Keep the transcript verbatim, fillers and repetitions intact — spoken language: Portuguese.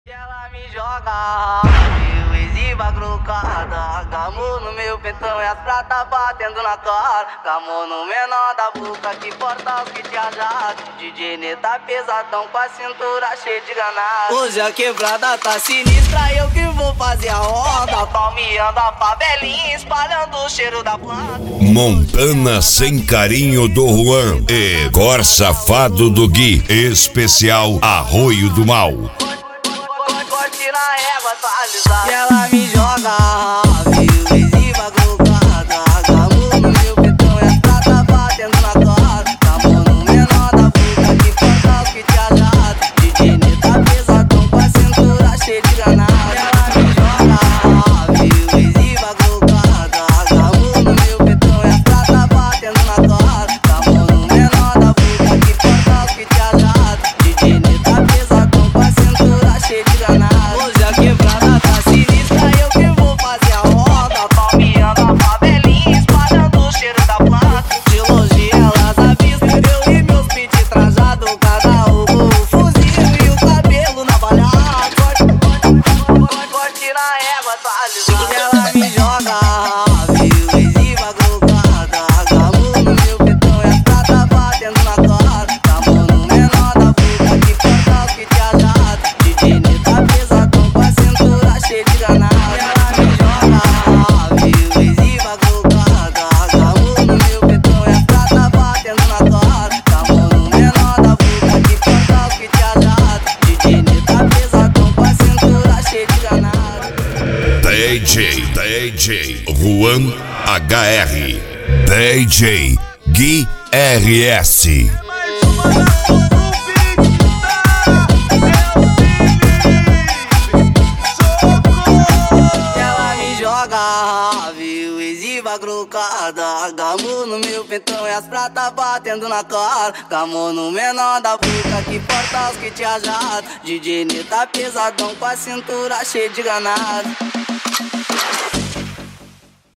Ela me joga, eu exiba grocada. Gamou no meu pentão e as pratas batendo na cara. Gamou no menor da boca que porta os que te ajam. D J Neta pesadão com a cintura cheia de ganado. Hoje a quebrada tá sinistra, eu que vou fazer a onda. Palmeando a favelinha, espalhando o cheiro da planta. Montana Sem Carinho do Juan e Cor Safado do Gui, especial Arroio do Mal. Corte na égua, atualizada. E ela me joga, viu, exiba grocada. Gamou no meu pentão e as pratas batendo na cara. Gamou no menor da boca que porta os que te ajam. D J Neta pesadão com a cintura cheia de ganado. E ela me joga, viu, exiba grocada. Gamou no meu pentão e as pratas batendo na cara. Gamou no menor da boca que porta os que te ajam. D J Neta pesadão com a cintura cheia de ganado. Hoje a quebrada tá sinistra, eu que vou fazer a roda. Palmeando a favelinha, espalhando o cheiro da planta. De longe elas avistam, eu e meus pit trajado. Cada um com o fuzil e o cabelo na balhada. Corte, corte, corte, corte na égua, atualizada. Ela me joga, viu, exiba grocada. Gamou no meu pentão e as pratas batendo na cara. Gamou no menor da boca que porta os que te ajam. D J Neta pesadão com a cintura cheia de ganado. Ela me joga, viu, exiba grocada. Gamou no meu pentão e as pratas batendo na cara. Gamou no menor da boca que porta os que te ajam. D J Neta pesadão com a cintura cheia de ganado. D J, D J Juan H R, D J Gui R S. Ela me joga, viu, exiba grocada. Gamou no meu pentão e as pratas batendo na cara. Gamou no menor da boca que porta os que te ajam. D J Neta pesadão com a cintura cheia de ganado.